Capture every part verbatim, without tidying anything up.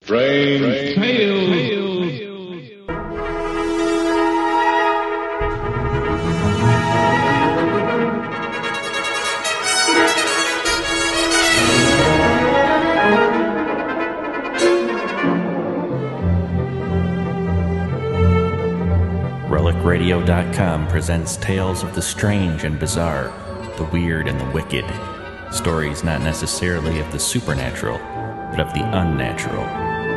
Strange Tales. Relic Radio dot com presents tales of the strange and bizarre, the weird and the wicked. Stories not necessarily of the supernatural, but of the unnatural.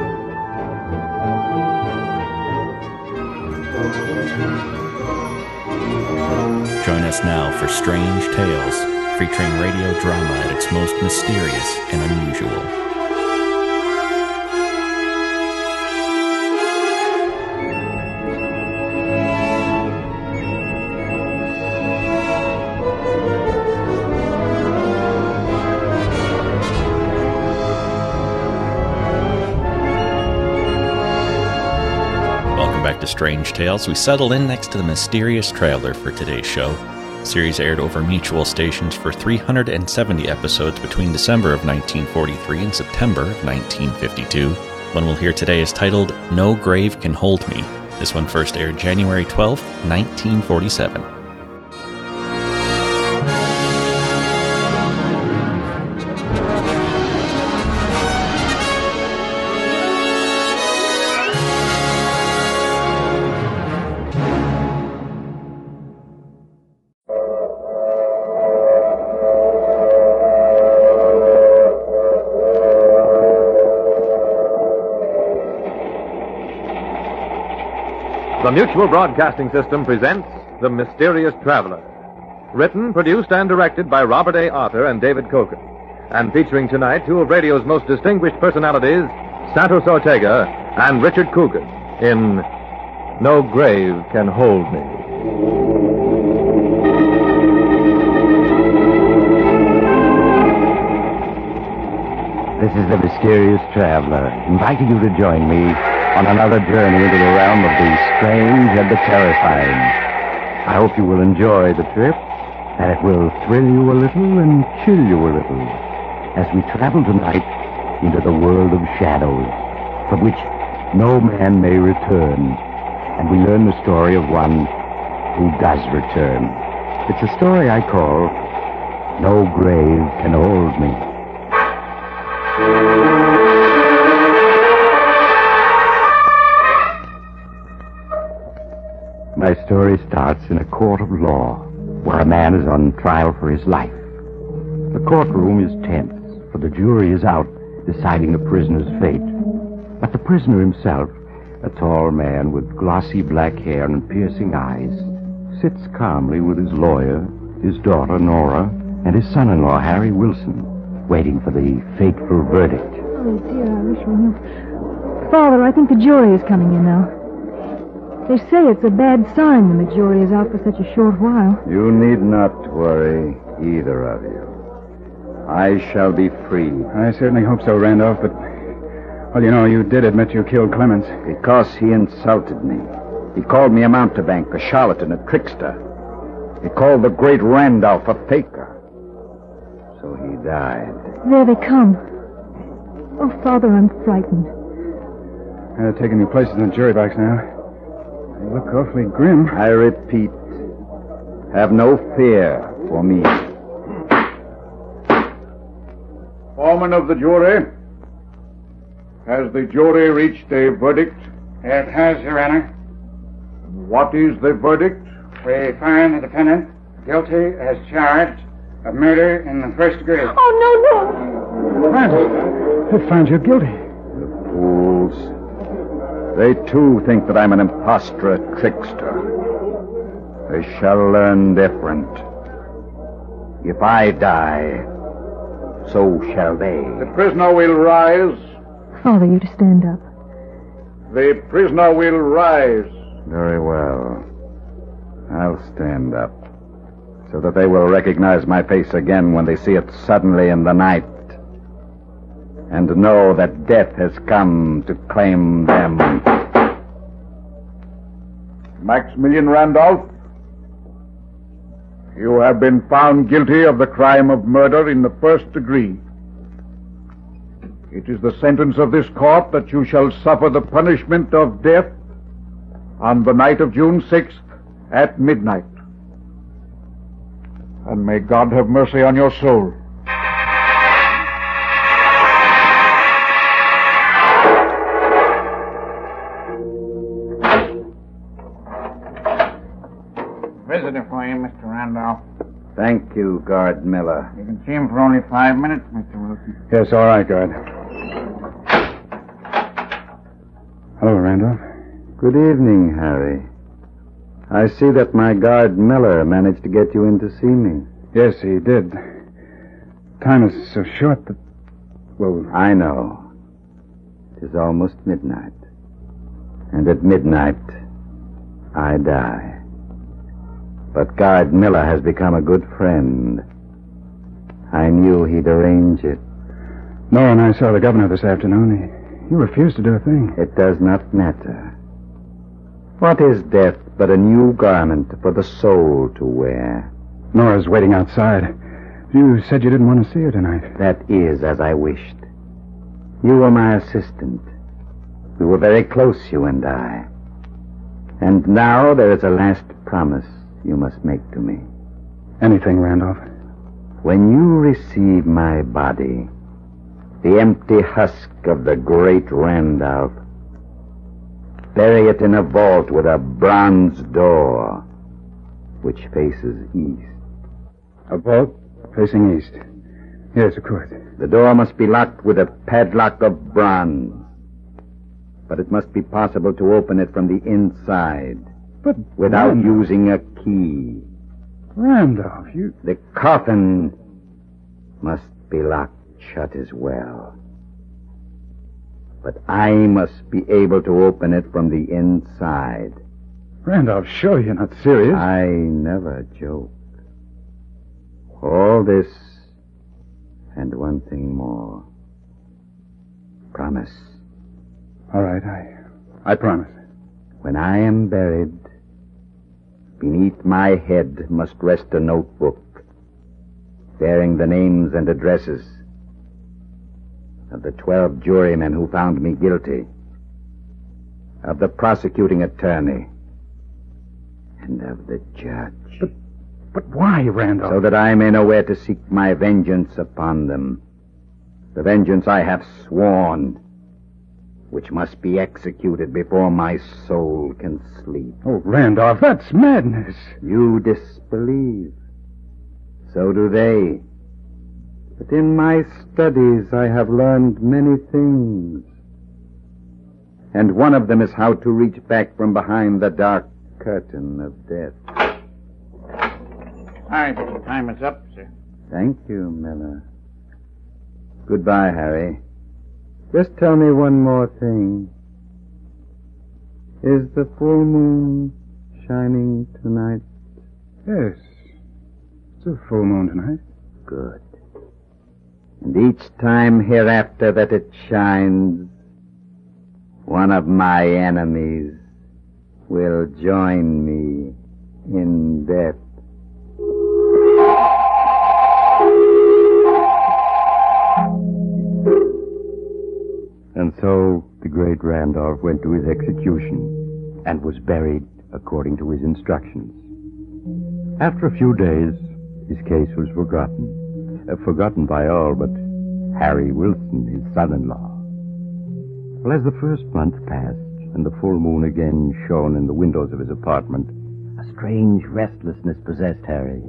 Join us now for Strange Tales, featuring radio drama at its most mysterious and unusual. Back to Strange Tales. We settled in next to the mysterious traveler for today's show. The series aired over mutual stations for three hundred seventy episodes between December of nineteen forty-three and September of nineteen fifty-two. One we'll hear today is titled No Grave Can Hold Me. This one first aired January twelfth, nineteen forty-seven. The Mutual Broadcasting System presents The Mysterious Traveler. Written, produced, and directed by Robert A. Arthur and David Coken. And featuring tonight two of radio's most distinguished personalities, Santos Ortega and Richard Coogan, in No Grave Can Hold Me. This is The Mysterious Traveler, inviting you to join me on another journey into the realm of the strange and the terrifying. I hope you will enjoy the trip, that it will thrill you a little and chill you a little, as we travel tonight into the world of shadows, from which no man may return, and we learn the story of one who does return. It's a story I call No Grave Can Hold Me. My story starts in a court of law, where a man is on trial for his life. The courtroom is tense, for the jury is out deciding the prisoner's fate. But the prisoner himself, a tall man with glossy black hair and piercing eyes, sits calmly with his lawyer, his daughter Nora, and his son-in-law Harry Wilson, waiting for the fateful verdict. Oh, dear, I wish we knew. Father, I think the jury is coming in now. They say it's a bad sign when the jury is out for such a short while. You need not worry, either of you. I shall be free. I certainly hope so, Randolph, but... Well, you know, you did admit you killed Clemens. Because he insulted me. He called me a mountebank, a charlatan, a trickster. He called the great Randolph a faker. So he died. There they come. Oh, Father, I'm frightened. They're taking your places in the jury box now. They look awfully grim. I repeat, have no fear for me. Foreman of the jury, has the jury reached a verdict? It has, Your Honor. What is the verdict? We find the defendant guilty as charged of murder in the first degree. Oh, no, no! Randolph, they found you guilty. The fools. They, too, think that I'm an impostor, a trickster. They shall learn different. If I die, so shall they. The prisoner will rise. Father, you to stand up. The prisoner will rise. Very well. I'll stand up, so that they will recognize my face again when they see it suddenly in the night, and know that death has come to claim them. Maximilian Randolph, you have been found guilty of the crime of murder in the first degree. It is the sentence of this court that you shall suffer the punishment of death on the night of June sixth at midnight. And may God have mercy on your soul. Visitor for you, Mister Randolph. Thank you, Guard Miller. You can see him for only five minutes, Mister Wilson. Yes, all right, Guard. Hello, Randolph. Good evening, Harry. I see that my guard Miller managed to get you in to see me. Yes, he did. Time is so short that... Well... I know. It is almost midnight. And at midnight, I die. But Guard Miller has become a good friend. I knew he'd arrange it. Nora and I saw the governor this afternoon. He, he refused to do a thing. It does not matter. What is death but a new garment for the soul to wear? Nora's waiting outside. You said you didn't want to see her tonight. That is as I wished. You were my assistant. We were very close, you and I. And now there is a last promise you must make to me. Anything, Randolph. When you receive my body, the empty husk of the great Randolph, bury it in a vault with a bronze door which faces east. A vault facing east? Yes, of course. The door must be locked with a padlock of bronze. But it must be possible to open it from the inside. But without Randolph. using a key. Randolph, you... The coffin must be locked shut as well. But I must be able to open it from the inside. Randolph, sure you're not serious. I never joke. All this and one thing more. Promise. All right, I... I promise. When I am buried, beneath my head must rest a notebook bearing the names and addresses of the twelve jurymen who found me guilty, of the prosecuting attorney, and of the judge. But, but why, Randolph? So that I may know where to seek my vengeance upon them. The vengeance I have sworn, which must be executed before my soul can sleep. Oh, Randolph, that's madness. You disbelieve. So do they. But in my studies I have learned many things. And one of them is how to reach back from behind the dark curtain of death. All right, time is up, sir. Thank you, Miller. Goodbye, Harry. Just tell me one more thing. Is the full moon shining tonight? Yes. It's a full moon tonight. Good. And each time hereafter that it shines, one of my enemies will join me in death. And so the great Randolph went to his execution and was buried according to his instructions. After a few days, his case was forgotten. Uh, forgotten by all but Harry Wilson, his son-in-law. Well, as the first month passed and the full moon again shone in the windows of his apartment, a strange restlessness possessed Harry.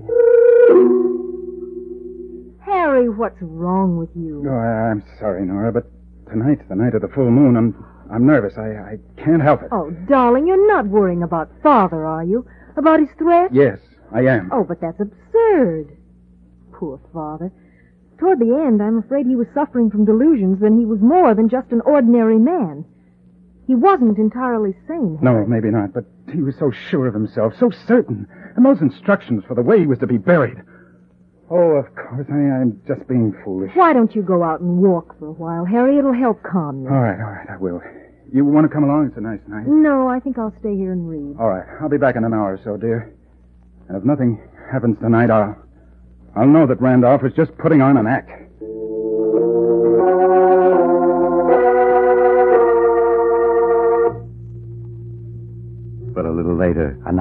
Harry, what's wrong with you? Oh, I, I'm sorry, Nora, but tonight's the night of the full moon. I'm I'm nervous. I, I can't help it. Oh, darling, you're not worrying about Father, are you? About his threat? Yes, I am. Oh, but that's absurd. Poor Father. Toward the end, I'm afraid he was suffering from delusions, and he was more than just an ordinary man. He wasn't entirely sane. No, maybe not, but he was so sure of himself, so certain. And those instructions for the way he was to be buried. Oh, of course, I, I'm just being foolish. Why don't you go out and walk for a while, Harry? It'll help calm you. All right, all right, I will. You want to come along? It's a nice night. No, I think I'll stay here and read. All right, I'll be back in an hour or so, dear. And if nothing happens tonight, I'll... I'll know that Randolph was just putting on an act.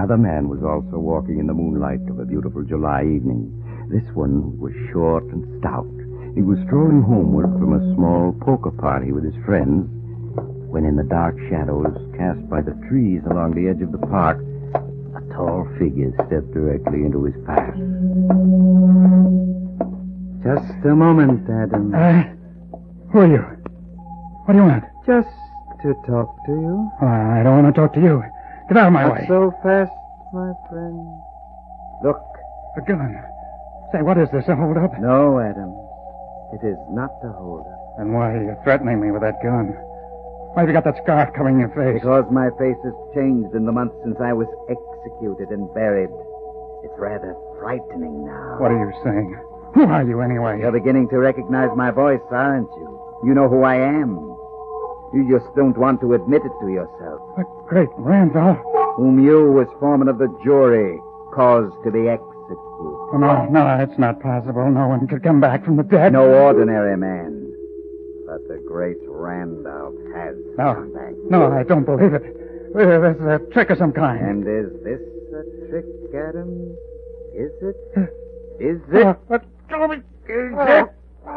Another man was also walking in the moonlight of a beautiful July evening. This one was short and stout. He was strolling homeward from a small poker party with his friends when, in the dark shadows cast by the trees along the edge of the park, a tall figure stepped directly into his path. Just a moment, Adam. Uh, who are you? What do you want? Just to talk to you. Oh, I don't want to talk to you. Get out of my Not way. so fast, my friend. Look. A gun. Say, what is this, a hold-up? No, Adam. It is not a hold-up. Then why are you threatening me with that gun? Why have you got that scarf covering your face? Because my face has changed in the months since I was executed and buried. It's rather frightening now. What are you saying? Who are you, anyway? You're beginning to recognize my voice, aren't you? You know who I am. You just don't want to admit it to yourself. The great Randolph. Whom you, as foreman of the jury, caused to be executed. Oh, no, no, it's not possible. No one could come back from the dead. No ordinary man. But the great Randolph has no, come back. No, I don't believe it. Uh, This is a trick of some kind. And is this a trick, Adam? Is it? Is it? Uh, but, is it?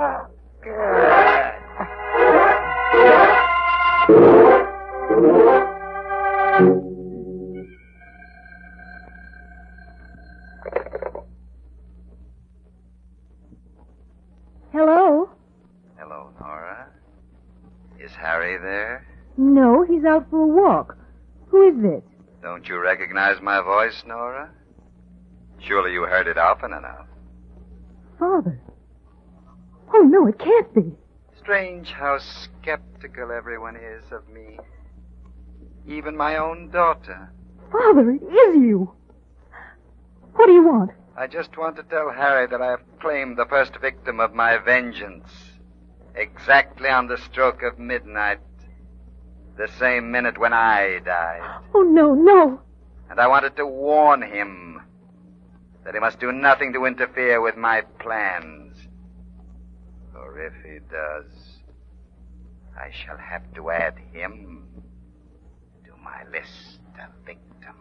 Hello? Hello, Nora. Is Harry there? No, he's out for a walk. Who is this? Don't you recognize my voice, Nora? Surely you heard it often enough. Father. Oh, no, it can't be. Strange how skeptical everyone is of me. Even my own daughter. Father, it is you. What do you want? I just want to tell Harry that I have claimed the first victim of my vengeance. Exactly on the stroke of midnight. The same minute when I died. Oh, no, no. And I wanted to warn him that he must do nothing to interfere with my plans. For if he does, I shall have to add him to my list of victims.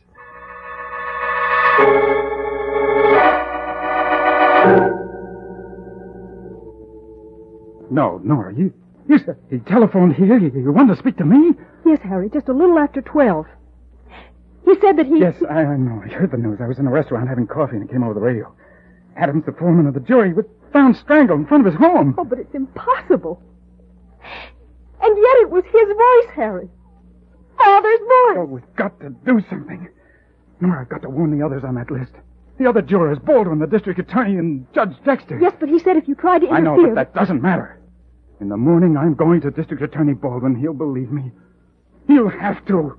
No, Nora, you, you said he telephoned here. You, you wanted to speak to me? Yes, Harry, just a little after twelve. He said that he... Yes, I, I know. I heard the news. I was in a restaurant having coffee and it came over the radio. Adams, the foreman of the jury, was found strangled in front of his home. Oh, but it's impossible. And yet it was his voice, Harry. Father's voice. Oh, we've got to do something. Nora, I've got to warn the others on that list. The other jurors, Baldwin, the district attorney, and Judge Dexter. Yes, but he said if you tried to interfere... I know, but that doesn't matter. In the morning, I'm going to District Attorney Baldwin. He'll believe me. He'll have to.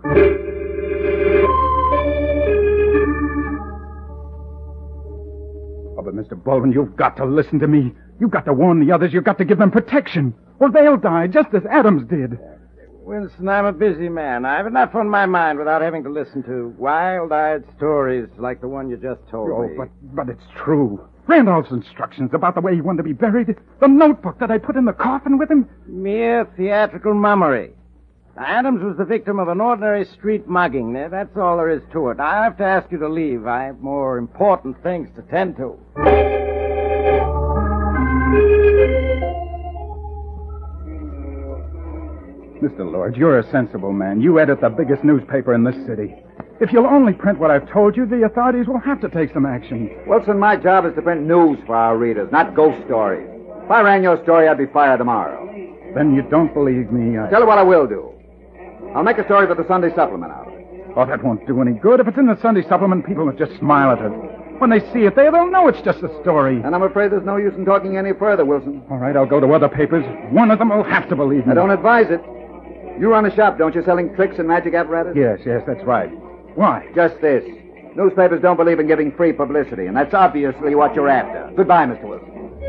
Oh, but Mister Baldwin, you've got to listen to me. You've got to warn the others. You've got to give them protection. Or they'll die, just as Adams did. Wilson, I'm a busy man. I've enough on my mind without having to listen to wild-eyed stories like the one you just told Oh, me. but, but it's true. Randolph's instructions about the way he wanted to be buried, the notebook that I put in the coffin with him. Mere theatrical mummery. Now, Adams was the victim of an ordinary street mugging. Now, that's all there is to it. I have to ask you to leave. I have more important things to tend to. Mister Lord, you're a sensible man. You edit the biggest newspaper in this city. If you'll only print what I've told you, the authorities will have to take some action. Wilson, my job is to print news for our readers, not ghost stories. If I ran your story, I'd be fired tomorrow. Then you don't believe me. I... Tell you what I will do. I'll make a story for the Sunday supplement out of it. Oh, that won't do any good. If it's in the Sunday supplement, people will just smile at it. When they see it there, they'll know it's just a story. And I'm afraid there's no use in talking any further, Wilson. All right, I'll go to other papers. One of them will have to believe me. I don't advise it. You run a shop, don't you, selling tricks and magic apparatus? Yes, yes, that's right. Why? Just this. Newspapers don't believe in giving free publicity, and that's obviously what you're after. Goodbye, Mister Wilson.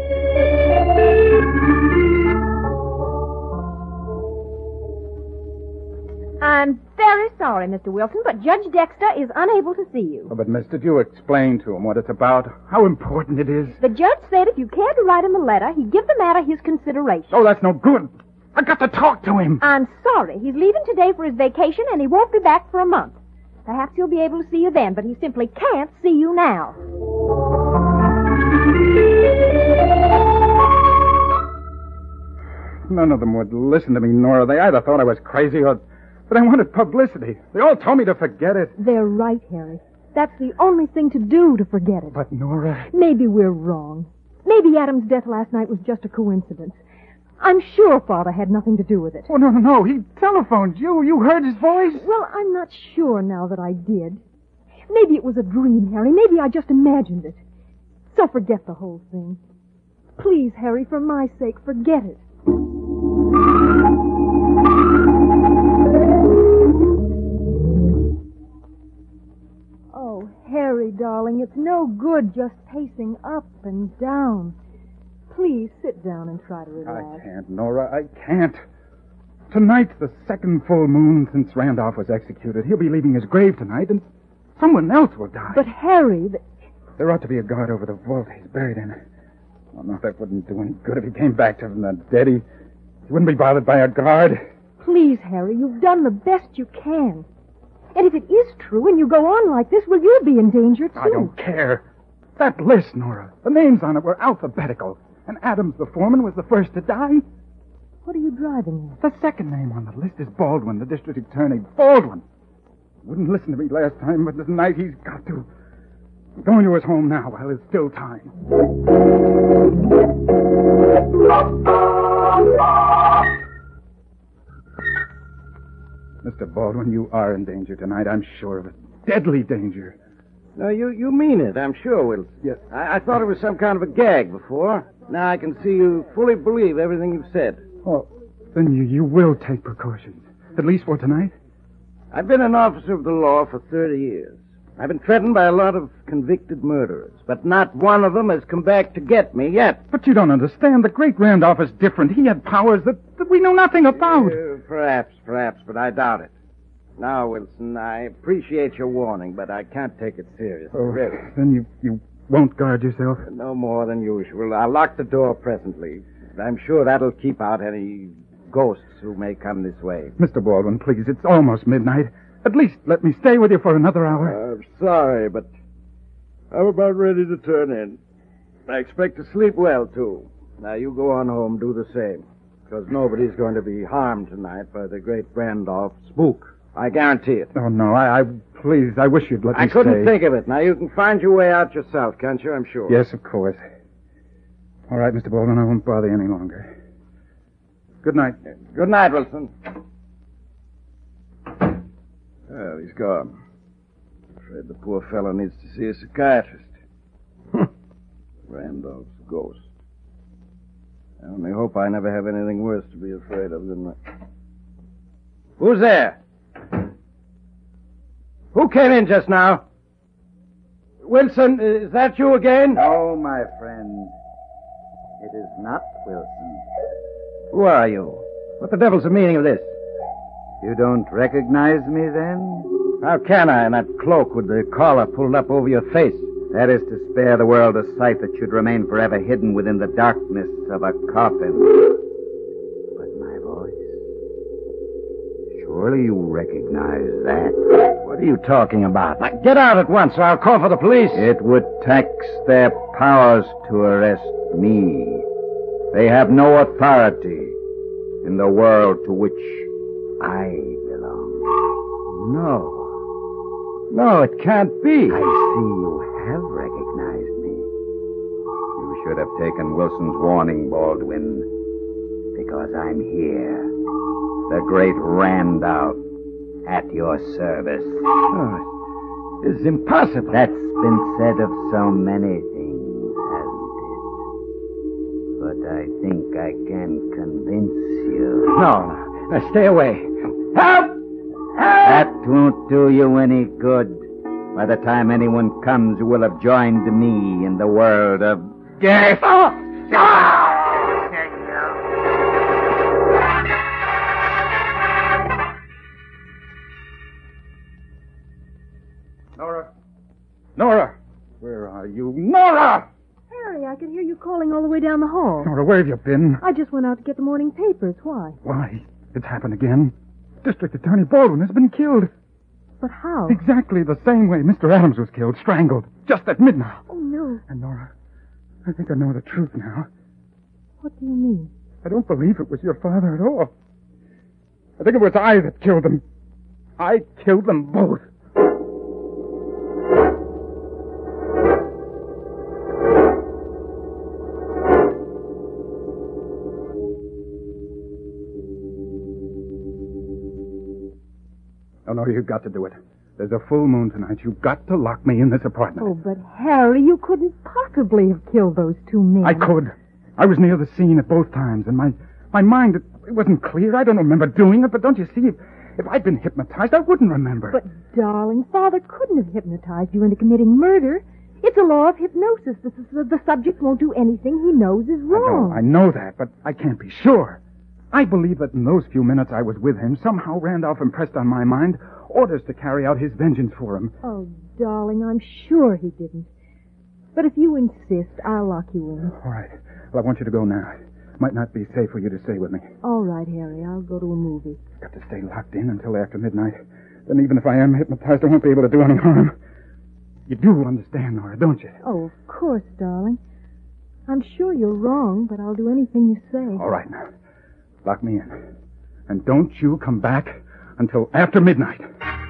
I'm very sorry, Mister Wilson, but Judge Dexter is unable to see you. Oh, but, miss, did you explain to him what it's about? How important it is? The judge said if you cared to write him a letter, he'd give the matter his consideration. Oh, that's no good. I got to talk to him. I'm sorry. He's leaving today for his vacation, and he won't be back for a month. Perhaps he'll be able to see you then, but he simply can't see you now. None of them would listen to me, Nora. They either thought I was crazy or... But I wanted publicity. They all told me to forget it. They're right, Harry. That's the only thing to do to forget it. But, Nora... Maybe we're wrong. Maybe Adam's death last night was just a coincidence. I'm sure Father had nothing to do with it. Oh, no, no, no. He telephoned you. You heard his voice? Well, I'm not sure now that I did. Maybe it was a dream, Harry. Maybe I just imagined it. So forget the whole thing. Please, Harry, for my sake, forget it. Oh, Harry, darling, it's no good just pacing up and down. Please sit down and try to relax. I can't, Nora. I can't. Tonight's the second full moon since Randolph was executed. He'll be leaving his grave tonight, and someone else will die. But, Harry... The... There ought to be a guard over the vault he's buried in. Oh, no, that wouldn't do any good if he came back to him the dead. He, he wouldn't be bothered by a guard. Please, Harry, you've done the best you can. And if it is true and you go on like this, well, you'll be in danger, too. I don't care. That list, Nora, the names on it were alphabetical. And Adams, the foreman, was the first to die. What are you driving at? The second name on the list is Baldwin, the district attorney. Baldwin. Wouldn't listen to me last time, but tonight he's got to. I'm going to his home now while there's still time. Mister Baldwin, you are in danger tonight. I'm sure of it. Deadly danger. No, you, you mean it, I'm sure, Wilson. Yes. I, I thought it was some kind of a gag before. Now I can see you fully believe everything you've said. Oh, then you, you will take precautions. At least for tonight? I've been an officer of the law for thirty years. I've been threatened by a lot of convicted murderers, but not one of them has come back to get me yet. But you don't understand. The great Randolph is different. He had powers that, that we know nothing about. Uh, perhaps, perhaps, but I doubt it. Now, Wilson, I appreciate your warning, but I can't take it seriously. Oh, really. Then you, you won't guard yourself? No more than usual. I'll lock the door presently. I'm sure that'll keep out any ghosts who may come this way. Mister Baldwin, please, it's almost midnight. At least let me stay with you for another hour. I'm sorry, but I'm about ready to turn in. I expect to sleep well, too. Now, you go on home, do the same. Because nobody's going to be harmed tonight by the great Randolph spook. I guarantee it. Oh, no, I, I please, I wish you'd let me I couldn't stay. think of it. Now, you can find your way out yourself, can't you? I'm sure. Yes, of course. All right, Mister Baldwin, I won't bother you any longer. Good night. Good night, Wilson. Well, he's gone. Afraid the poor fellow needs to see a psychiatrist. Randolph's ghost. I only hope I never have anything worse to be afraid of than that. Who's there? Who came in just now? Wilson, is that you again? No, my friend. It is not Wilson. Who are you? What the devil's the meaning of this? You don't recognize me, then? How can I in that cloak with the collar pulled up over your face? That is to spare the world a sight that should remain forever hidden within the darkness of a coffin. But my voice... Surely you recognize that. What are you talking about? Now, get out at once or I'll call for the police. It would tax their powers to arrest me. They have no authority in the world to which I belong. No. No, it can't be. I see you have recognized me. You should have taken Wilson's warning, Baldwin, because I'm here. The great Randolph at your service. Oh, it's impossible. That's been said of so many things, hasn't it? But I think I can convince you. No, no. Now stay away. Help! Help! That won't do you any good. By the time anyone comes, you will have joined me in the world of death. Oh! Ah! Nora. Nora! Where are you? Nora! Harry, I can hear you calling all the way down the hall. Nora, where have you been? I just went out to get the morning papers. Why? Why? It's happened again. District Attorney Baldwin has been killed. But how? Exactly the same way Mister Adams was killed, strangled, just at midnight. Oh, no. And Nora, I think I know the truth now. What do you mean? I don't believe it was your father at all. I think it was I that killed them. I killed them both. Oh, no, you've got to do it. There's a full moon tonight. You've got to lock me in this apartment. Oh, but Harry, you couldn't possibly have killed those two men. I could. I was near the scene at both times, and my, my mind, it, it wasn't clear. I don't remember doing it, but don't you see, if, if I'd been hypnotized, I wouldn't remember. But, darling, Father couldn't have hypnotized you into committing murder. It's a law of hypnosis. The, the, the subject won't do anything he knows is wrong. I know, I know that, but I can't be sure. I believe that in those few minutes I was with him, somehow Randolph impressed on my mind orders to carry out his vengeance for him. Oh, darling, I'm sure he didn't. But if you insist, I'll lock you in. All right. Well, I want you to go now. It might not be safe for you to stay with me. All right, Harry. I'll go to a movie. I've got to stay locked in until after midnight. Then even if I am hypnotized, I won't be able to do any harm. You do understand, Nora, don't you? Oh, of course, darling. I'm sure you're wrong, but I'll do anything you say. All right, now. Lock me in. And don't you come back until after midnight.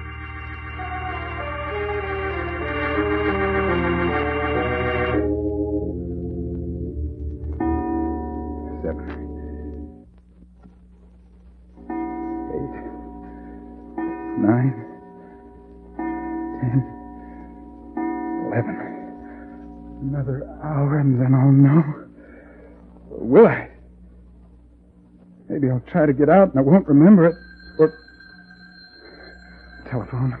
Seven. Eight. Nine. Ten. Eleven. Another hour and then I'll know. Will I? Maybe I'll try to get out and I won't remember it. Or... Telephone.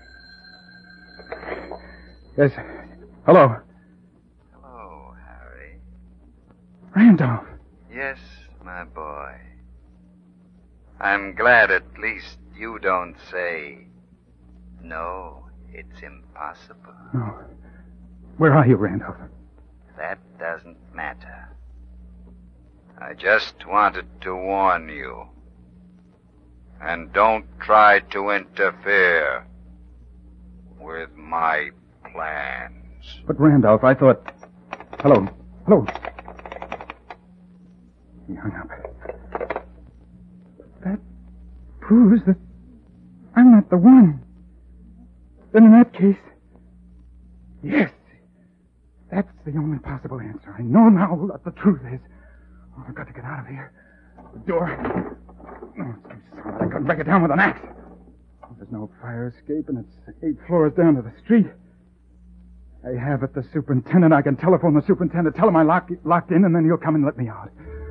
Yes. Hello. Hello, Harry. Randolph. Yes, my boy. I'm glad at least you don't say, no, it's impossible. No. Where are you, Randolph? That doesn't matter. I just wanted to warn you. And don't try to interfere with my plans. But, Randolph, I thought... Hello. Hello. He hung up. That proves that I'm not the one. Then in that case... Yes. That's the only possible answer. I know now what the truth is. Oh, I've got to get out of here. The door... Oh, it's too solid. I couldn't break it down with an axe. Oh, there's no fire escape, and it's eight floors down to the street. I have it, the superintendent. I can telephone the superintendent, tell him I'm locked, locked in, and then he'll come and let me out.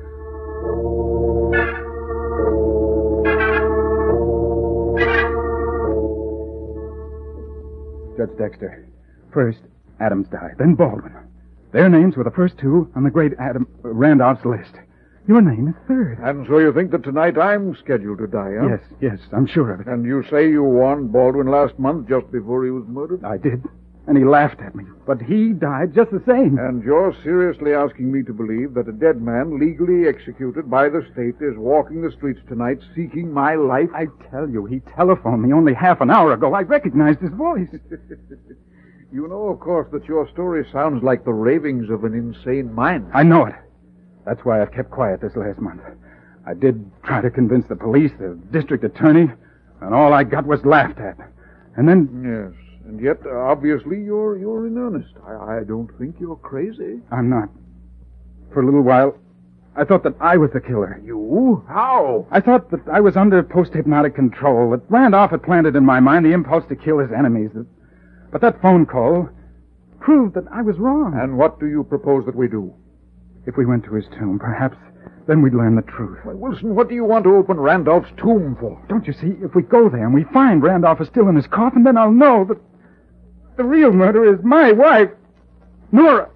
Judge Dexter. First, Adams died, then Baldwin. Their names were the first two on the great Adam uh, Randolph's list. Your name is third. And so you think that tonight I'm scheduled to die, huh? Yes, yes, I'm sure of it. And you say you warned Baldwin last month just before he was murdered? I did. And he laughed at me. But he died just the same. And you're seriously asking me to believe that a dead man legally executed by the state is walking the streets tonight seeking my life? I tell you, he telephoned me only half an hour ago. I recognized his voice. You know, of course, that your story sounds like the ravings of an insane mind. I know it. That's why I've kept quiet this last month. I did try to convince the police, the district attorney, and all I got was laughed at. And then... Yes, and yet, uh, obviously, you're you're in earnest. I, I don't think you're crazy. I'm not. For a little while, I thought that I was the killer. You? How? I thought that I was under post-hypnotic control, that Randolph had planted in my mind the impulse to kill his enemies. That... But that phone call proved that I was wrong. And what do you propose that we do? If we went to his tomb, perhaps then we'd learn the truth. Why, Wilson, what do you want to open Randolph's tomb for? Don't you see? If we go there and we find Randolph is still in his coffin, then I'll know that the real murderer is my wife, Nora.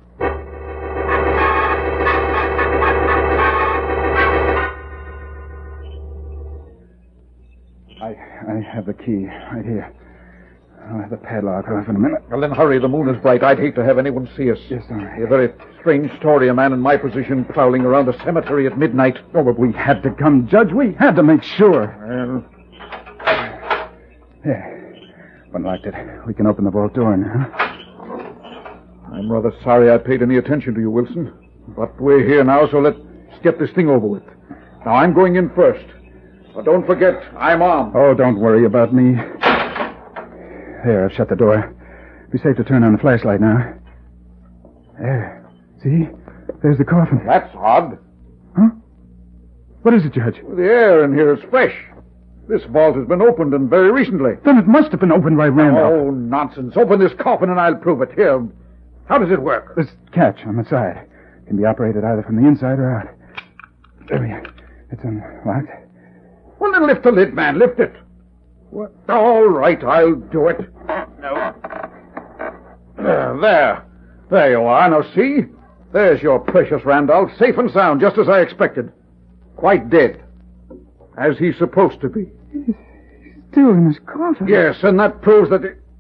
I I have the key right here. I'll have the padlock off in a minute. Well, then hurry. The moon is bright. I'd hate to have anyone see us. Yes, all right. A very strange story, a man in my position prowling around a cemetery at midnight. Oh, but we had to come, Judge. We had to make sure. Well... There. But locked it. We can open the vault door now. I'm rather sorry I paid any attention to you, Wilson. But we're here now, so let's get this thing over with. Now, I'm going in first. But don't forget, I'm armed. Oh, don't worry about me. There, I've shut the door. Be safe to turn on the flashlight now. There. See? There's the coffin. That's odd. Huh? What is it, Judge? The air in here is fresh. This vault has been opened, and very recently. Then it must have been opened by Randolph. Oh, nonsense. Open this coffin and I'll prove it. Here. How does it work? This catch on the side. Can be operated either from the inside or out. There we are. It's unlocked. Well, then lift the lid, man. Lift it. What? All right, I'll do it. No. There, there. There you are. Now, see? There's your precious Randolph, safe and sound, just as I expected. Quite dead. As he's supposed to be. He's still in his coffin. Yes, and that proves that... It...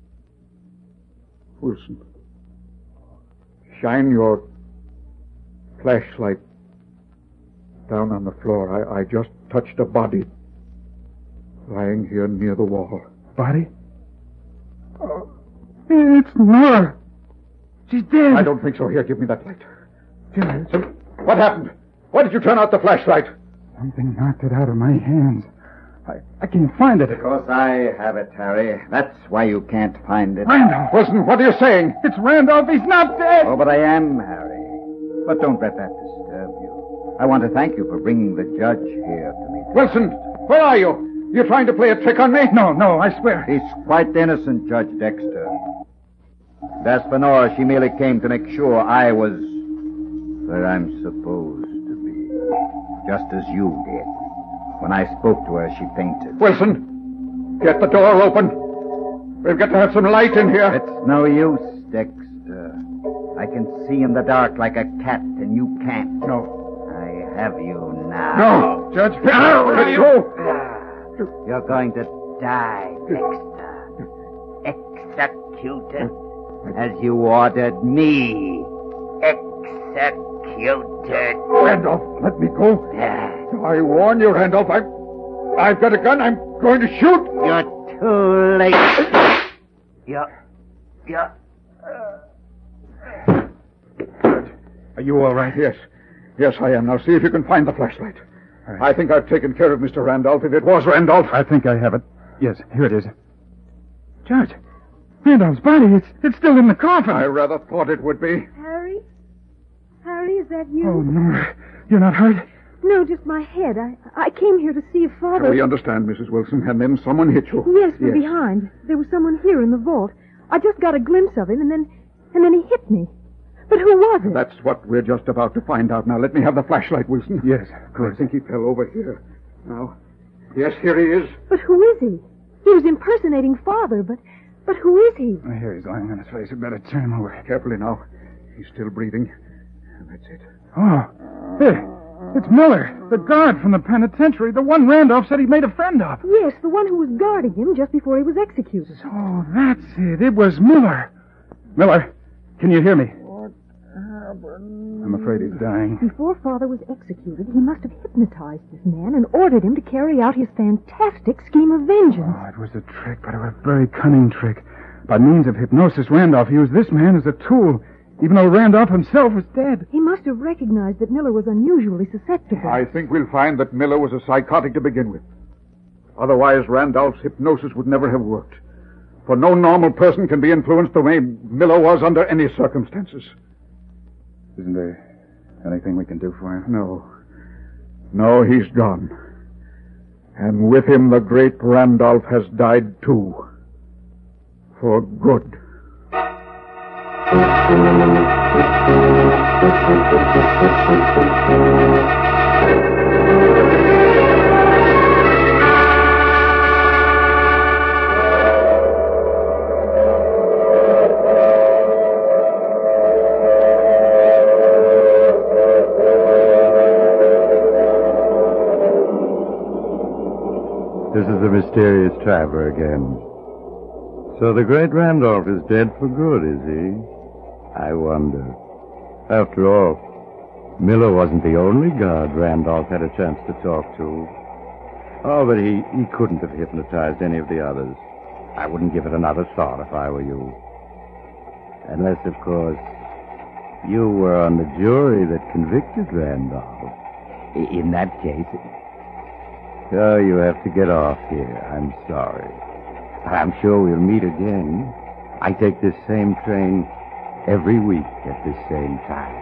Wilson, shine your flashlight down on the floor. I, I just touched a body lying here near the wall. Body? Oh, it's Nora. She's dead. I don't think so. Here, give me that light. Judge. So, what happened? Why did you turn out the flashlight? Something knocked it out of my hands. I, I can't find it. Because I have it, Harry. That's why you can't find it. Randolph! Wilson, what are you saying? It's Randolph. He's not dead. Oh, but I am, Harry. But don't let that disturb you. I want to thank you for bringing the judge here to me. Wilson, where are you? You're trying to play a trick on me? No, no, I swear. He's quite innocent, Judge Dexter. As for Nora, she merely came to make sure I was where I'm supposed to be. Just as you did. When I spoke to her, she fainted. Wilson, get the door open. We've got to have some light in here. It's no use, Dexter. I can see in the dark like a cat, and you can't. No. I have you now. No, Judge. Let go. You're going to die, Dexter. Executed as you ordered me. Executed. Randolph, let me go. I warn you, Randolph. I've, I've got a gun. I'm going to shoot. You're too late. You're... You're... Are you all right? Yes. Yes, I am. Now see if you can find the flashlight. Right. I think I've taken care of Mister Randolph, if it was Randolph. I think I have it. Yes, here it is. Judge, Randolph's body, it's it's still in the coffin. I rather thought it would be. Harry? Harry, is that you? Oh, no. You're not hurt? No, just my head. I I came here to see if Father... We understand, Missus Wilson, and then someone hit you. Yes, from yes. behind. There was someone here in the vault. I just got a glimpse of him, and then and then he hit me. But who was it? That's what we're just about to find out. Now, let me have the flashlight, Wilson. Yes, of course. I think he fell over here. Now, yes, here he is. But who is he? He was impersonating Father, but but who is he? Oh, here he's lying on his face. We'd better turn him over. Carefully now. He's still breathing. And that's it. Oh, hey, it's Miller, the guard from the penitentiary, the one Randolph said he made a friend of. Yes, the one who was guarding him just before he was executed. So that's it. It was Miller. Miller, can you hear me? I'm afraid he's dying. Before Father was executed, he must have hypnotized this man and ordered him to carry out his fantastic scheme of vengeance. Oh, it was a trick, but a very cunning trick. By means of hypnosis, Randolph used this man as a tool, even though Randolph himself was dead. He must have recognized that Miller was unusually susceptible. I think we'll find that Miller was a psychotic to begin with. Otherwise, Randolph's hypnosis would never have worked. For no normal person can be influenced the way Miller was under any circumstances. Isn't there anything we can do for him? No. No, he's gone. And with him, the great Randolph has died, too. For good. This is the mysterious traveler again. So the great Randolph is dead for good, is he? I wonder. After all, Miller wasn't the only guard Randolph had a chance to talk to. Oh, but he, he couldn't have hypnotized any of the others. I wouldn't give it another thought if I were you. Unless, of course, you were on the jury that convicted Randolph. In that case... Oh, you have to get off here. I'm sorry. I'm sure we'll meet again. I take this same train every week at this same time.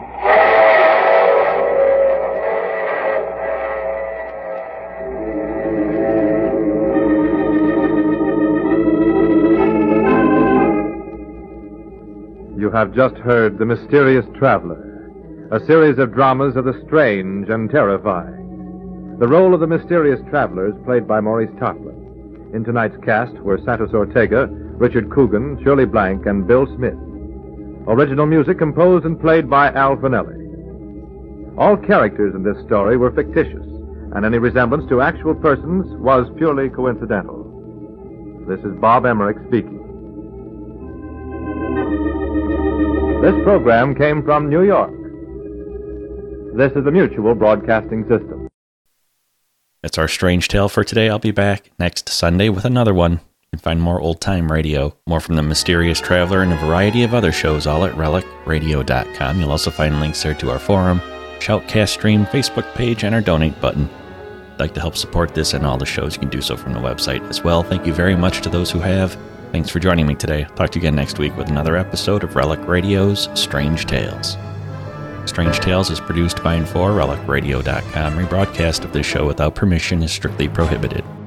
You have just heard The Mysterious Traveler, a series of dramas of the strange and terrifying. The role of the Mysterious Traveler is played by Maurice Tarplin. In tonight's cast were Santos Ortega, Richard Coogan, Shirley Blank, and Bill Smith. Original music composed and played by Al Finelli. All characters in this story were fictitious, and any resemblance to actual persons was purely coincidental. This is Bob Emmerich speaking. This program came from New York. This is the Mutual Broadcasting System. That's our strange tale for today. I'll be back next Sunday with another one. You can find more old-time radio, more from The Mysterious Traveler, and a variety of other shows, all at relic radio dot com. You'll also find links there to our forum, Shoutcast stream, Facebook page, and our donate button. If you'd like to help support this and all the shows, you can do so from the website as well. Thank you very much to those who have. Thanks for joining me today. I'll talk to you again next week with another episode of Relic Radio's Strange Tales. Strange Tales is produced by and for relic radio dot com. Rebroadcast of this show without permission is strictly prohibited.